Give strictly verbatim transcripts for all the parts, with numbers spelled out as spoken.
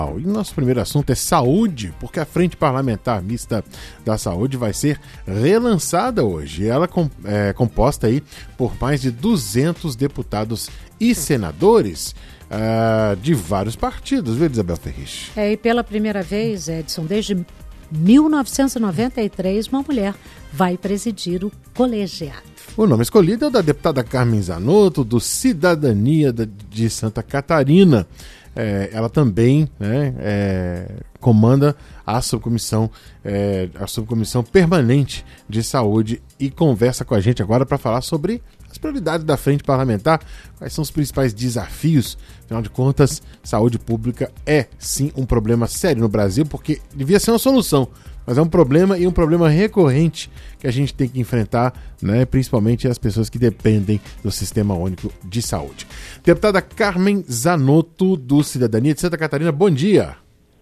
E nosso primeiro assunto é saúde, porque a Frente Parlamentar Mista da Saúde vai ser relançada hoje. Ela é composta aí por mais de duzentos deputados e senadores uh, de vários partidos, viu, Isabel Ferrich? É, e pela primeira vez, Edson, desde mil novecentos e noventa e três, uma mulher vai presidir o colegiado. O nome escolhido é o da deputada Carmen Zanotto, do Cidadania de Santa Catarina. É, ela também né, é, comanda a subcomissão, é, a subcomissão permanente de saúde e conversa com a gente agora para falar sobre as prioridades da frente parlamentar, quais são os principais desafios. Afinal de contas, saúde pública é sim um problema sério no Brasil, porque devia ser uma solução, mas é um problema e um problema recorrente que a gente tem que enfrentar, né, principalmente as pessoas que dependem do Sistema Único de Saúde. Deputada Carmen Zanotto, do Cidadania de Santa Catarina, bom dia.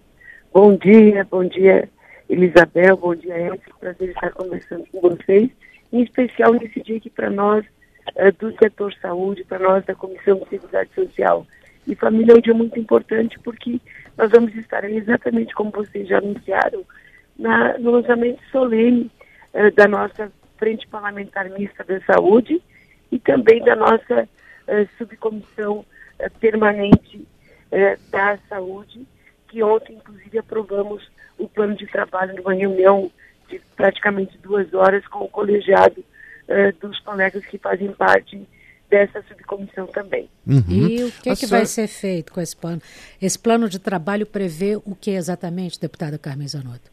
Bom dia, bom dia, Elisabel, bom dia, Edson. Prazer estar conversando com vocês, em especial nesse dia que para nós é, do setor saúde, para nós da Comissão de Seguridade Social e Família é um dia muito importante, porque nós vamos estar aí exatamente como vocês já anunciaram, na, no lançamento solene eh, da nossa Frente Parlamentar Mista da Saúde e também da nossa eh, subcomissão eh, permanente eh, da saúde, que ontem, inclusive, aprovamos o plano de trabalho numa reunião de praticamente duas horas com o colegiado eh, dos colegas que fazem parte dessa subcomissão também. Uhum. E o que, que vai ser feito com esse plano? Esse plano de trabalho prevê o que exatamente, deputada Carmen Zanotto?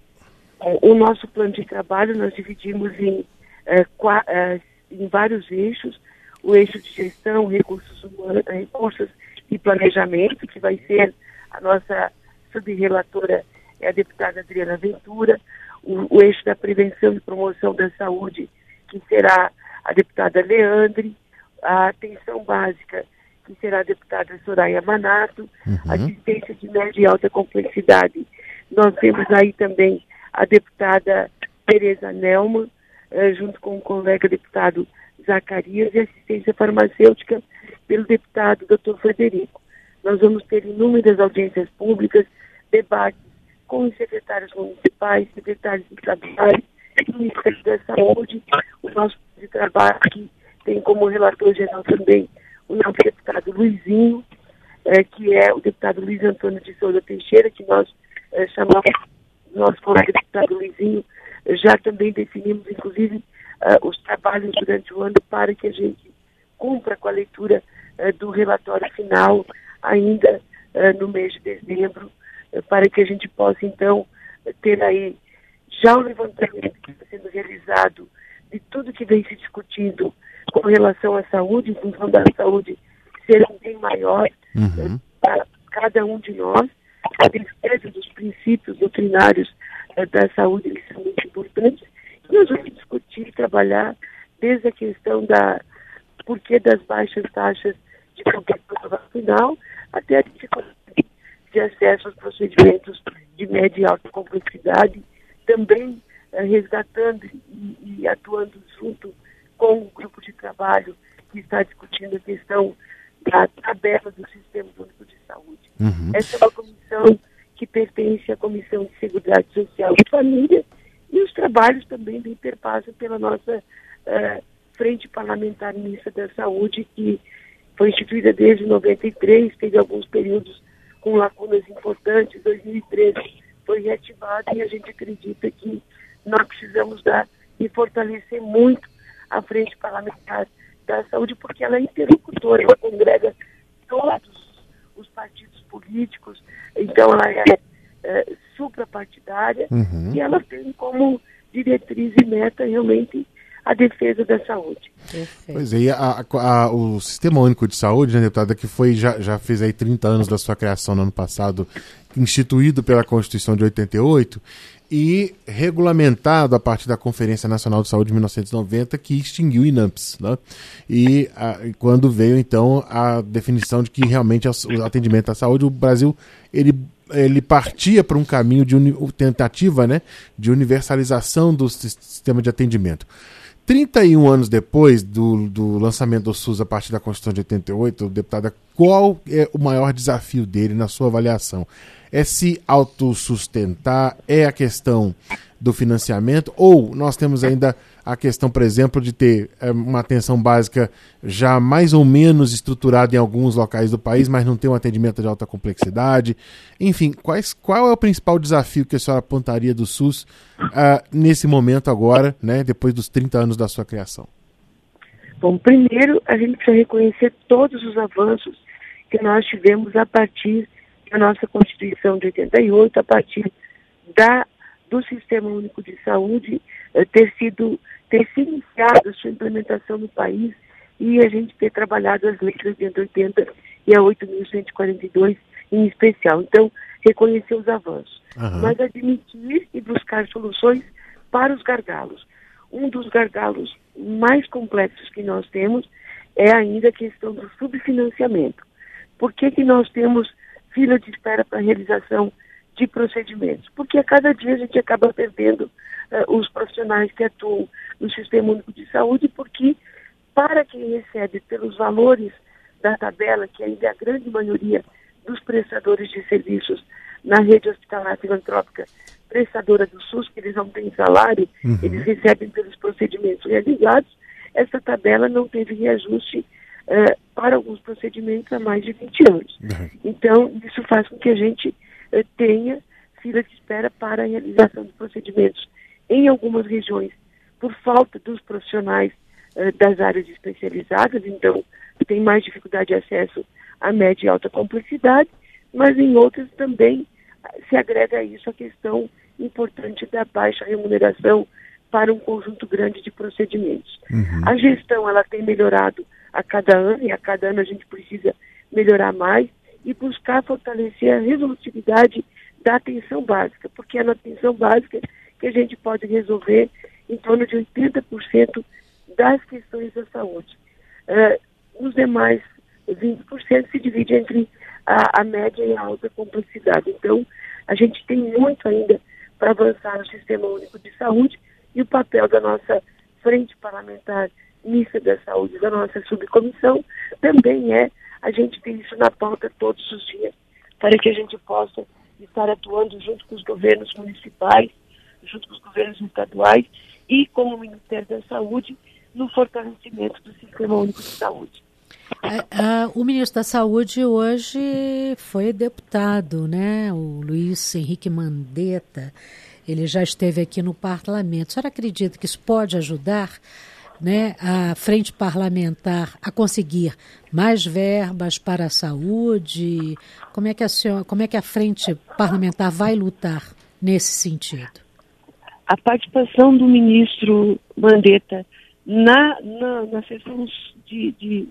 O nosso plano de trabalho nós dividimos em, eh, qua, eh, em vários eixos. O eixo de gestão, recursos humanos, recursos e planejamento, que vai ser a nossa subrelatora, é a deputada Adriana Ventura. O, o eixo da prevenção e promoção da saúde, que será a deputada Leandre. A atenção básica, que será a deputada Soraya Manato. Uhum. Assistência de média e alta complexidade. Nós temos aí também a deputada Tereza Nelman, eh, junto com o colega deputado Zacarias, e assistência farmacêutica pelo deputado doutor Frederico. Nós vamos ter inúmeras audiências públicas, debates com os secretários municipais, secretários estaduais, Ministério da Saúde, o nosso de trabalho que tem como relator geral também o nosso deputado Luizinho, eh, que é o deputado Luiz Antônio de Souza Teixeira, que nós eh, chamamos nosso colega deputado Luizinho. Já também definimos, inclusive, uh, os trabalhos durante o ano para que a gente cumpra com a leitura uh, do relatório final ainda uh, no mês de dezembro, uh, para que a gente possa, então, ter aí já o levantamento que está sendo realizado de tudo que vem se discutindo com relação à saúde, em função da saúde ser um bem maior uhum. uh, para cada um de nós. A defesa dos princípios doutrinários eh, da saúde, que são muito importantes, e nós vamos discutir e trabalhar desde a questão da porquê das baixas taxas de cobertura vacinal até a dificuldade de acesso aos procedimentos de média e alta complexidade, também eh, resgatando e, e atuando junto com o grupo de trabalho que está discutindo a questão da tabela do Sistema Único de Saúde. Uhum. Essa é uma comissão que pertence à Comissão de Seguridade Social e Família, e os trabalhos também bem perpassam pela nossa uh, Frente Parlamentar Mista da Saúde, que foi instituída desde noventa e três, teve alguns períodos com lacunas importantes. dois mil e treze foi reativada e a gente acredita que nós precisamos dar e fortalecer muito a Frente Parlamentar da Saúde, porque ela é interlocutora, ela congrega todos os partidos políticos, então ela é, é suprapartidária uhum. e ela tem como diretriz e meta realmente a defesa da saúde. Perfeito. Pois é, e a, a, o Sistema Único de Saúde, né, deputada, que foi, já, já fez aí trinta anos da sua criação no ano passado, instituído pela Constituição de oitenta e oito e regulamentado a partir da Conferência Nacional de Saúde de mil novecentos e noventa, que extinguiu o INAMPS, né? E a, quando veio, então, a definição de que realmente o atendimento à saúde, o Brasil, ele, ele partia para um caminho de uni, tentativa, né, de universalização do sistema de atendimento. trinta e um anos depois do, do lançamento do SUS a partir da Constituição de oitenta e oito, deputada, qual é o maior desafio dele na sua avaliação? É se autossustentar, é a questão do financiamento, ou nós temos ainda a questão, por exemplo, de ter é, uma atenção básica já mais ou menos estruturada em alguns locais do país, mas não ter um atendimento de alta complexidade. Enfim, quais, qual é o principal desafio que a senhora apontaria do SUS uh, nesse momento agora, né, depois dos trinta anos da sua criação? Bom, primeiro a gente precisa reconhecer todos os avanços que nós tivemos a partir da nossa Constituição de oitenta e oito, a partir da, do Sistema Único de Saúde eh, ter sido ter se iniciado a sua implementação no país e a gente ter trabalhado as leis trezentos e oitenta e a oito mil cento e quarenta e dois em especial. Então, reconhecer os avanços, uhum. mas admitir e buscar soluções para os gargalos. Um dos gargalos mais complexos que nós temos é ainda a questão do subfinanciamento. Por que que nós temos fila de espera para a realização de procedimentos? Porque a cada dia a gente acaba perdendo uh, os profissionais que atuam no Sistema Único de Saúde, porque para quem recebe pelos valores da tabela, que ainda é a grande maioria dos prestadores de serviços na rede hospitalar filantrópica prestadora do SUS, que eles não têm salário, uhum. eles recebem pelos procedimentos realizados, essa tabela não teve reajuste uh, para alguns procedimentos há mais de vinte anos. Uhum. Então, isso faz com que a gente uh, tenha fila de espera para a realização de procedimentos em algumas regiões, por falta dos profissionais uh, das áreas especializadas, então tem mais dificuldade de acesso à média e alta complexidade, mas em outras também uh, se agrega a isso a questão importante da baixa remuneração para um conjunto grande de procedimentos. Uhum. A gestão, ela tem melhorado a cada ano, e a cada ano a gente precisa melhorar mais e buscar fortalecer a resolutividade da atenção básica, porque é na atenção básica que a gente pode resolver em torno de oitenta por cento das questões da saúde. Uh, os demais vinte por cento se divide entre a, a média e a alta complexidade. Então, a gente tem muito ainda para avançar no Sistema Único de Saúde, e o papel da nossa Frente Parlamentar Mista da Saúde, da nossa subcomissão, também é a gente ter isso na pauta todos os dias, para que a gente possa estar atuando junto com os governos municipais, junto com os governos estaduais e com o Ministério da Saúde no fortalecimento do Sistema Único de Saúde. Uh, uh, o ministro da Saúde hoje foi deputado, né? O Luiz Henrique Mandetta, ele já esteve aqui no parlamento. A senhora acredita que isso pode ajudar, né, a frente parlamentar a conseguir mais verbas para a saúde? Como é que a senhora, como é que a frente parlamentar vai lutar nesse sentido? A participação do ministro Mandetta na, na, na sessão de, de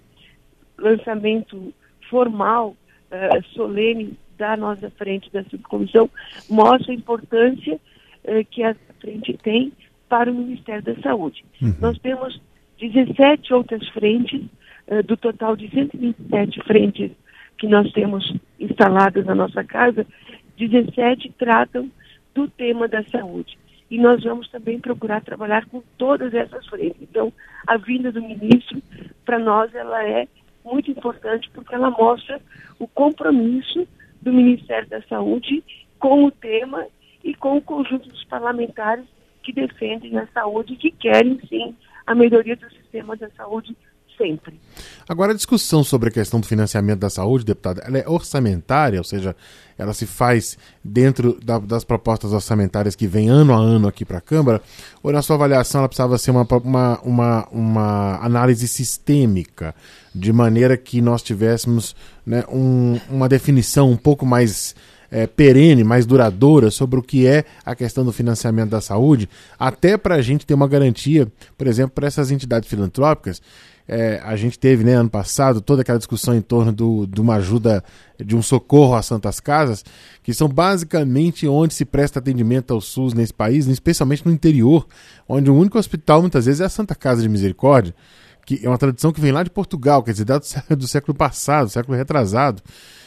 lançamento formal, uh, solene da nossa frente da subcomissão, mostra a importância uh, que a frente tem para o Ministério da Saúde. Uhum. Nós temos dezessete outras frentes, uh, do total de cento e vinte e sete frentes que nós temos instaladas na nossa casa, dezessete tratam do tema da saúde. E nós vamos também procurar trabalhar com todas essas frentes. Então, a vinda do ministro, para nós, ela é muito importante, porque ela mostra o compromisso do Ministério da Saúde com o tema e com o conjunto dos parlamentares que defendem a saúde e que querem, sim, a melhoria do sistema da saúde sempre. Agora, a discussão sobre a questão do financiamento da saúde, deputada, ela é orçamentária, ou seja, ela se faz dentro da, das propostas orçamentárias que vêm ano a ano aqui para a Câmara, ou na sua avaliação ela precisava ser uma, uma, uma, uma análise sistêmica, de maneira que nós tivéssemos, né, um, uma definição um pouco mais é, perene, mais duradoura sobre o que é a questão do financiamento da saúde, até para a gente ter uma garantia, por exemplo, para essas entidades filantrópicas. É, a gente teve, né, ano passado, toda aquela discussão em torno do, de uma ajuda, de um socorro às Santas Casas, que são basicamente onde se presta atendimento ao SUS nesse país, especialmente no interior, onde o único hospital muitas vezes é a Santa Casa de Misericórdia, que é uma tradição que vem lá de Portugal, quer dizer, do, do século passado, século retrasado.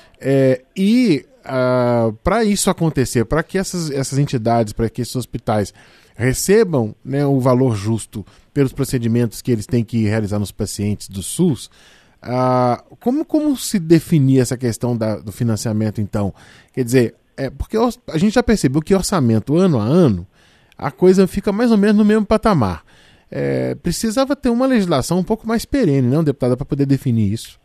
É, e uh, para isso acontecer, para que essas, essas entidades, para que esses hospitais recebam, né, o valor justo pelos procedimentos que eles têm que realizar nos pacientes do SUS, uh, como, como se definir essa questão da, do financiamento, então? Quer dizer, É, porque a gente já percebeu que orçamento ano a ano, a coisa fica mais ou menos no mesmo patamar. É, precisava ter uma legislação um pouco mais perene, não, deputada, para poder definir isso.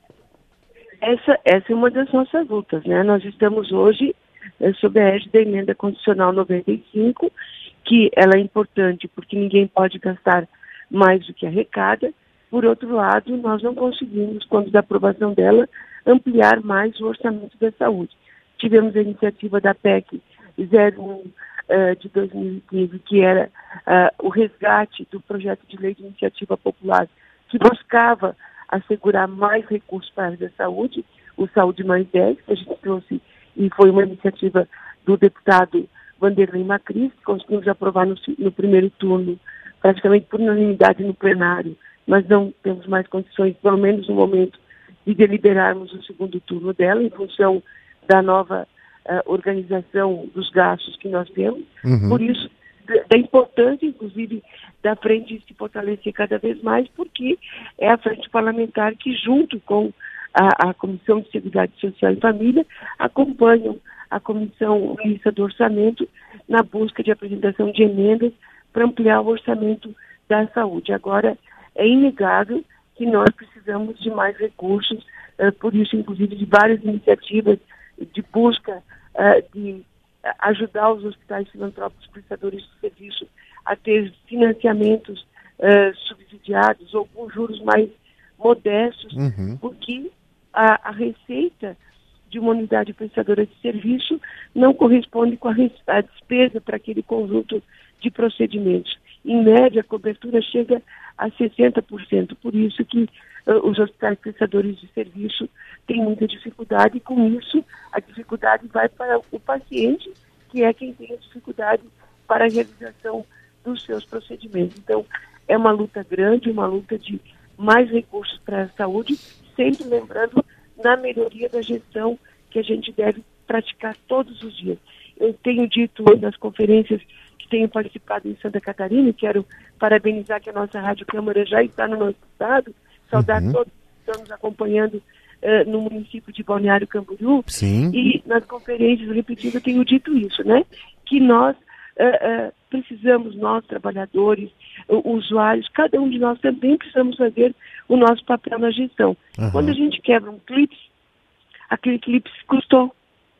Essa, essa é uma das nossas lutas, né? Nós estamos hoje é, sob a égide da emenda constitucional noventa e cinco, que ela é importante porque ninguém pode gastar mais do que arrecada. Por outro lado, nós não conseguimos, quando da aprovação dela, ampliar mais o orçamento da saúde. Tivemos a iniciativa da P E C zero um uh, de dois mil e quinze, que era uh, o resgate do projeto de lei de iniciativa popular, que buscava assegurar mais recursos para a área da saúde, o Saúde Mais dez, que a gente trouxe, e foi uma iniciativa do deputado Vanderlei Macris, que conseguimos aprovar no, no primeiro turno, praticamente por unanimidade no plenário, mas não temos mais condições, pelo menos no momento, de deliberarmos o segundo turno dela, em função da nova uh, organização dos gastos que nós temos. Uhum. Por isso, da importância, inclusive, da frente se fortalecer cada vez mais, porque é a frente parlamentar que, junto com a, a Comissão de Seguridade Social e Família, acompanham a Comissão Mista do Orçamento na busca de apresentação de emendas para ampliar o orçamento da saúde. Agora, é inegável que nós precisamos de mais recursos, uh, por isso, inclusive, de várias iniciativas de busca uh, de ajudar os hospitais filantrópicos prestadores de serviço a ter financiamentos uh, subsidiados ou com juros mais modestos, uhum. porque a, a receita de uma unidade prestadora de serviço não corresponde com a, a despesa para aquele conjunto de procedimentos. Em média, a cobertura chega a sessenta por cento, por isso que uh, os hospitais prestadores de serviço têm muita dificuldade, e com isso a dificuldade vai para o paciente, que é quem tem a dificuldade para a realização dos seus procedimentos. Então, é uma luta grande, uma luta de mais recursos para a saúde, sempre lembrando na melhoria da gestão que a gente deve praticar todos os dias. Eu tenho dito nas conferências que tenho participado em Santa Catarina, e quero parabenizar que a nossa Rádio Câmara já está no nosso estado, saudar uhum. todos que estão nos acompanhando uh, no município de Balneário Camboriú. Sim. E nas conferências repetidas eu tenho dito isso, né? Que nós uh, uh, precisamos, nós trabalhadores, uh, usuários, cada um de nós também precisamos fazer o nosso papel na gestão. Uhum. Quando a gente quebra um clipe, aquele clipe custou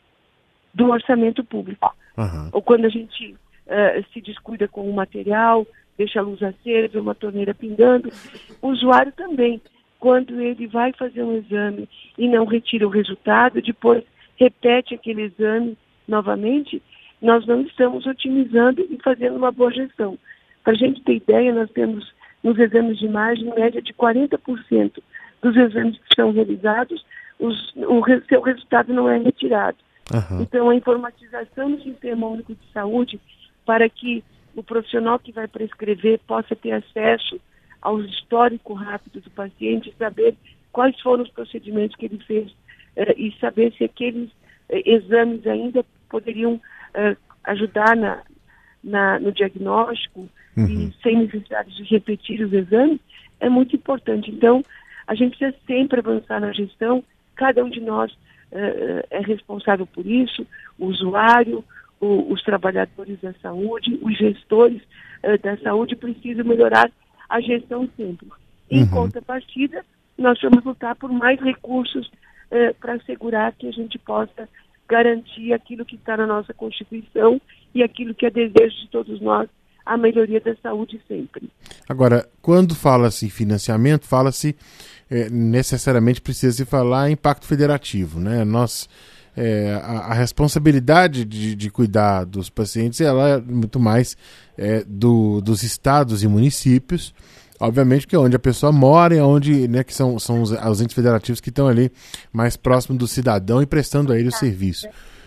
do orçamento público. Uhum. Ou quando a gente uh, se descuida com o material, deixa a luz acesa, uma torneira pingando, o usuário também, quando ele vai fazer um exame e não retira o resultado, depois repete aquele exame novamente, nós não estamos otimizando e fazendo uma boa gestão. Para a gente ter ideia, nós temos nos exames de imagem, em média de quarenta por cento dos exames que são realizados, os, o seu resultado não é retirado. Uhum. Então, a informatização do Sistema Único de Saúde, para que o profissional que vai prescrever possa ter acesso ao histórico rápido do paciente, saber quais foram os procedimentos que ele fez uh, e saber se aqueles uh, exames ainda poderiam uh, ajudar na, na, no diagnóstico uhum. e sem necessidade de repetir os exames, é muito importante. Então, a gente precisa sempre avançar na gestão, cada um de nós uh, é responsável por isso, o usuário, o, os trabalhadores da saúde, os gestores uh, da saúde precisam melhorar a gestão sempre. Em uhum. contrapartida, nós vamos lutar por mais recursos uh, para assegurar que a gente possa garantir aquilo que está na nossa Constituição e aquilo que é desejo de todos nós, a melhoria da saúde sempre. Agora, quando fala-se em financiamento, fala-se é, necessariamente precisa se falar em pacto federativo, né? Nós, é, a, a responsabilidade de, de cuidar dos pacientes, ela é muito mais é, do, dos estados e municípios, obviamente que é onde a pessoa mora e é onde, né, que são, são os, os entes federativos que estão ali mais próximo do cidadão e prestando a ele o serviço.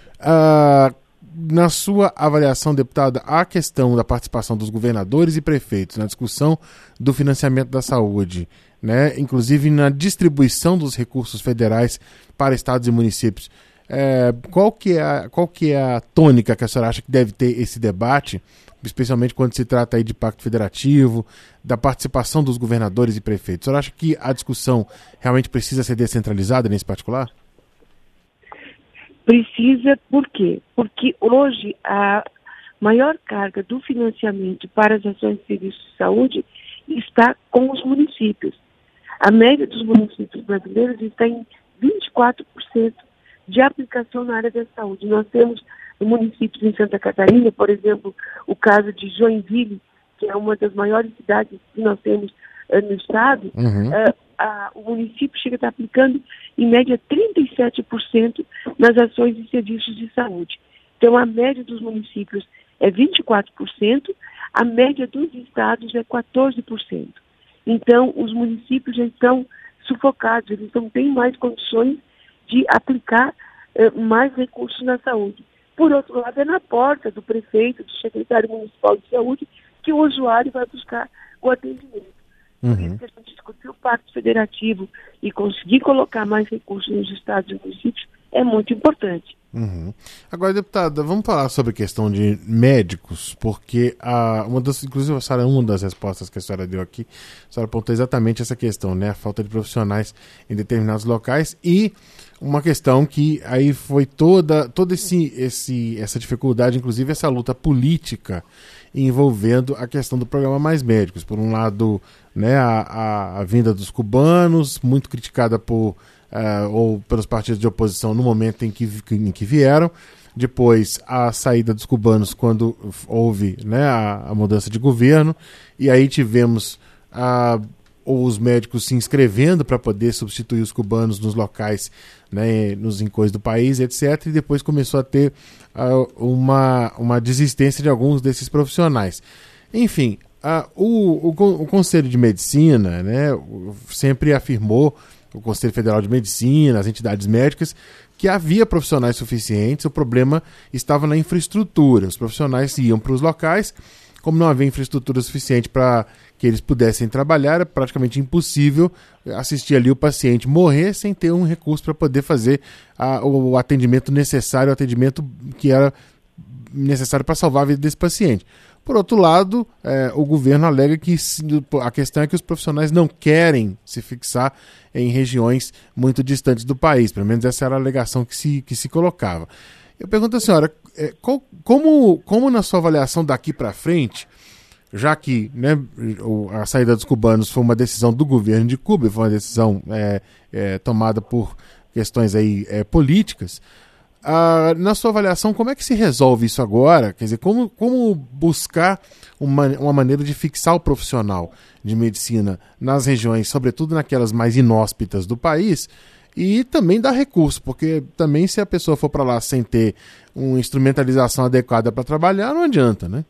Ah, na sua avaliação, deputada, a questão da participação dos governadores e prefeitos na discussão do financiamento da saúde, né, inclusive na distribuição dos recursos federais para estados e municípios, é, qual, que é a, qual que é a tônica que a senhora acha que deve ter esse debate, especialmente quando se trata aí de pacto federativo, da participação dos governadores e prefeitos? A senhora acha que a discussão realmente precisa ser descentralizada nesse particular? Precisa, por quê? Porque hoje a maior carga do financiamento para as ações de serviços de saúde está com os municípios. A média dos municípios brasileiros está em vinte e quatro por cento de aplicação na área da saúde. Nós temos municípios em Santa Catarina, por exemplo, o caso de Joinville, que é uma das maiores cidades que nós temos uh, no estado, uhum. uh, a, o município chega a estar aplicando, em média, trinta e sete por cento nas ações e serviços de saúde. Então, a média dos municípios é vinte e quatro por cento, a média dos estados é quatorze por cento. Então, os municípios já estão sufocados, eles não têm mais condições de aplicar uh, mais recursos na saúde. Por outro lado, é na porta do prefeito, do secretário municipal de saúde, que o usuário vai buscar o atendimento. Por Uhum. isso que a gente discutir o Pacto Federativo e conseguir colocar mais recursos nos estados e municípios é muito importante. Uhum. Agora, deputada, vamos falar sobre a questão de médicos, porque a, uma das, inclusive a senhora, uma das respostas que a senhora deu aqui, a senhora apontou exatamente essa questão, né? A falta de profissionais em determinados locais e uma questão que aí foi toda, toda esse, esse, essa dificuldade, inclusive essa luta política envolvendo a questão do programa Mais Médicos. Por um lado, né, a, a, a vinda dos cubanos, muito criticada por Uh, ou pelos partidos de oposição no momento em que, em que vieram, depois a saída dos cubanos quando houve, né, a, a mudança de governo, e aí tivemos uh, os médicos se inscrevendo para poder substituir os cubanos nos locais, né, nos rincões do país, etcétera, e depois começou a ter uh, uma, uma desistência de alguns desses profissionais. Enfim, uh, o, o, o Conselho de Medicina, né, sempre afirmou, o Conselho Federal de Medicina, as entidades médicas, que havia profissionais suficientes, o problema estava na infraestrutura. Os profissionais iam para os locais, como não havia infraestrutura suficiente para que eles pudessem trabalhar, era praticamente impossível assistir ali o paciente morrer sem ter um recurso para poder fazer a, o atendimento necessário, o atendimento que era necessário para salvar a vida desse paciente. Por outro lado, eh, o governo alega que a questão é que os profissionais não querem se fixar em regiões muito distantes do país. Pelo menos essa era a alegação que se, que se colocava. Eu pergunto à senhora, eh, qual, como, como na sua avaliação daqui para frente, já que, né, a saída dos cubanos foi uma decisão do governo de Cuba, foi uma decisão eh, eh, tomada por questões aí, eh, políticas, Ah, na sua avaliação, como é que se resolve isso agora? Quer dizer, como, como buscar uma, uma maneira de fixar o profissional de medicina nas regiões, sobretudo naquelas mais inóspitas do país, e também dar recurso, porque também se a pessoa for para lá sem ter uma instrumentalização adequada para trabalhar, não adianta, né?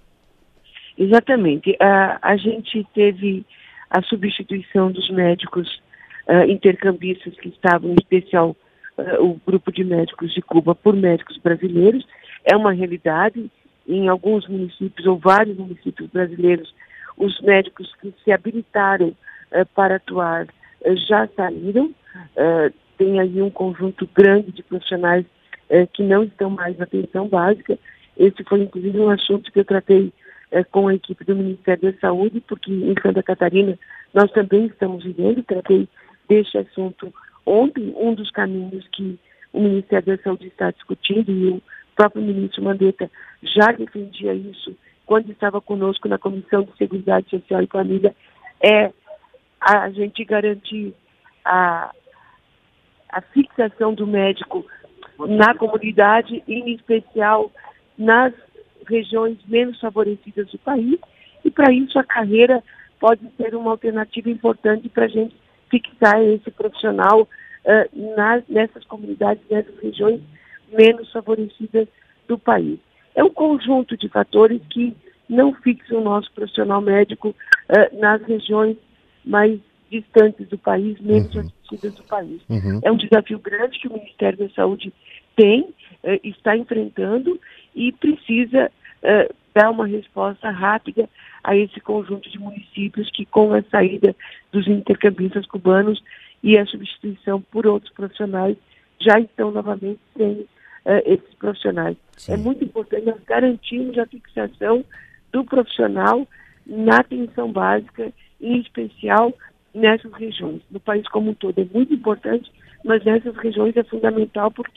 Exatamente. A, a gente teve a substituição dos médicos uh, intercambistas que estavam, em especial, Uh, o grupo de médicos de Cuba por médicos brasileiros. É uma realidade em alguns municípios ou vários municípios brasileiros. Os médicos que se habilitaram uh, para atuar uh, já saíram. Uh, tem aí um conjunto grande de profissionais uh, que não estão mais na atenção básica. Esse foi, inclusive, um assunto que eu tratei uh, com a equipe do Ministério da Saúde, porque em Santa Catarina nós também estamos vivendo. Tratei deste assunto ontem. Um dos caminhos que o Ministério da Saúde está discutindo, e o próprio ministro Mandetta já defendia isso quando estava conosco na Comissão de Seguridade Social e Família, é a gente garantir a, a fixação do médico na comunidade, em especial nas regiões menos favorecidas do país, e para isso a carreira pode ser uma alternativa importante para a gente fixar esse profissional uh, nas, nessas comunidades, nessas regiões menos favorecidas do país. É um conjunto de fatores que não fixam o nosso profissional médico uh, nas regiões mais distantes do país, menos uhum. assistidas do país. Uhum. É um desafio grande que o Ministério da Saúde tem, uh, está enfrentando e precisa uh, dar uma resposta rápida a esse conjunto de municípios que, com a saída dos intercambistas cubanos e a substituição por outros profissionais, já estão novamente sem uh, esses profissionais. Sim. É muito importante nós garantirmos a fixação do profissional na atenção básica, em especial nessas regiões. No país como um todo é muito importante, mas nessas regiões é fundamental porque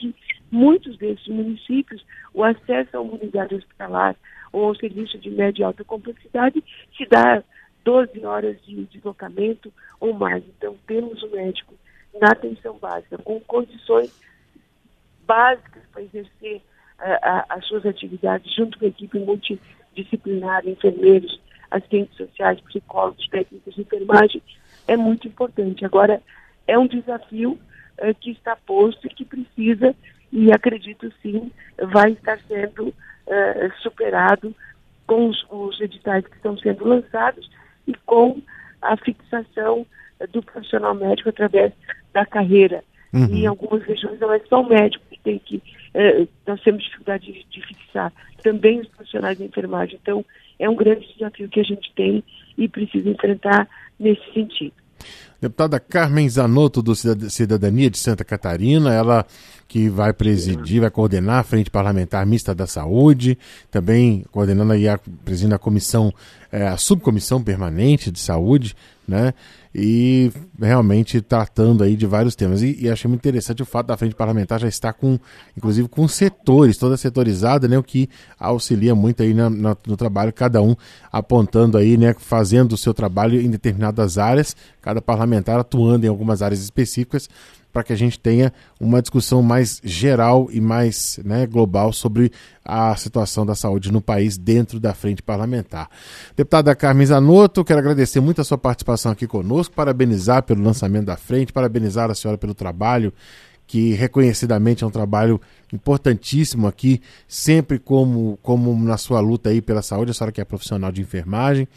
muitos desses municípios, o acesso à unidade hospitalar ou ao serviço de média e alta complexidade se dá doze horas de deslocamento ou mais. Então, temos o médico na atenção básica, com condições básicas para exercer uh, a, as suas atividades, junto com a equipe multidisciplinar, enfermeiros, assistentes sociais, psicólogos, técnicos de enfermagem, é muito importante. Agora, é um desafio uh, que está posto e que precisa, e acredito sim, vai estar sendo uh, superado com os, os editais que estão sendo lançados e com a fixação uh, do profissional médico através da carreira. Uhum. E em algumas regiões não é só o médico que tem que... Uh, nós temos dificuldade de, de fixar também os profissionais de enfermagem. Então, é um grande desafio que a gente tem e precisa enfrentar nesse sentido. Deputada Carmen Zanotto, do Cidadania de Santa Catarina, ela que vai presidir, vai coordenar a Frente Parlamentar Mista da Saúde, também coordenando aí, a, presidindo a comissão, é, a subcomissão permanente de saúde, né? E realmente tratando aí de vários temas. E, e achei muito interessante o fato da Frente Parlamentar já estar com, inclusive com setores, toda setorizada, né? O que auxilia muito aí na, na, no trabalho, cada um apontando aí, né? Fazendo o seu trabalho em determinadas áreas, cada parlamentar atuando em algumas áreas específicas, para que a gente tenha uma discussão mais geral e mais, né, global sobre a situação da saúde no país dentro da frente parlamentar. Deputada Carmen Zanotto, quero agradecer muito a sua participação aqui conosco, parabenizar pelo lançamento da frente, parabenizar a senhora pelo trabalho, que reconhecidamente é um trabalho importantíssimo aqui, sempre como, como na sua luta aí pela saúde, a senhora que é profissional de enfermagem,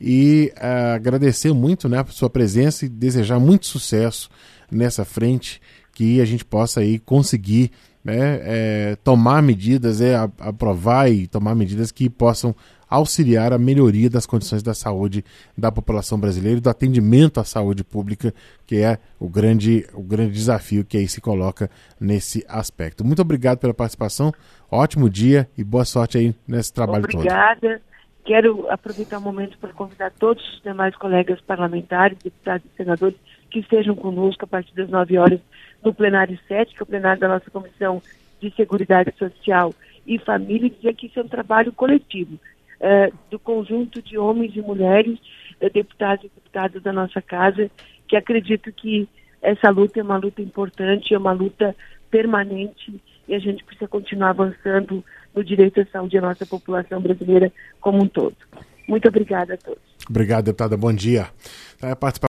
e uh, agradecer muito, né, a sua presença e desejar muito sucesso nessa frente, que a gente possa aí conseguir, né, é, tomar medidas, é, aprovar e tomar medidas que possam auxiliar a melhoria das condições da saúde da população brasileira e do atendimento à saúde pública, que é o grande, o grande desafio que aí se coloca nesse aspecto. Muito obrigado pela participação, ótimo dia e boa sorte aí nesse trabalho Obrigada. todo. Obrigada. Quero aproveitar o momento para convidar todos os demais colegas parlamentares, deputados e senadores que estejam conosco a partir das nove horas no plenário sete, que é o plenário da nossa Comissão de Seguridade Social e Família, e dizer que isso é um trabalho coletivo, uh, do conjunto de homens e mulheres, uh, deputados e deputadas da nossa casa, que acredito que essa luta é uma luta importante, é uma luta permanente, e a gente precisa continuar avançando no direito à saúde da nossa população brasileira como um todo. Muito obrigada a todos. Obrigado, deputada. Bom dia.